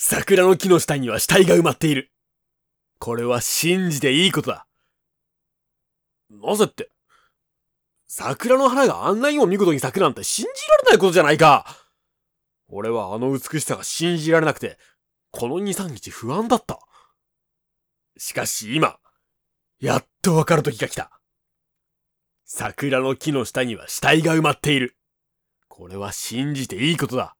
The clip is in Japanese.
桜の木の下には死体が埋まっている。これは信じていいことだ。なぜって、桜の花があんなにも見事に咲くなんて信じられないことじゃないか。俺はあの美しさが信じられなくて、この2、3日不安だった。しかし今、やっとわかる時が来た。桜の木の下には死体が埋まっている。これは信じていいことだ。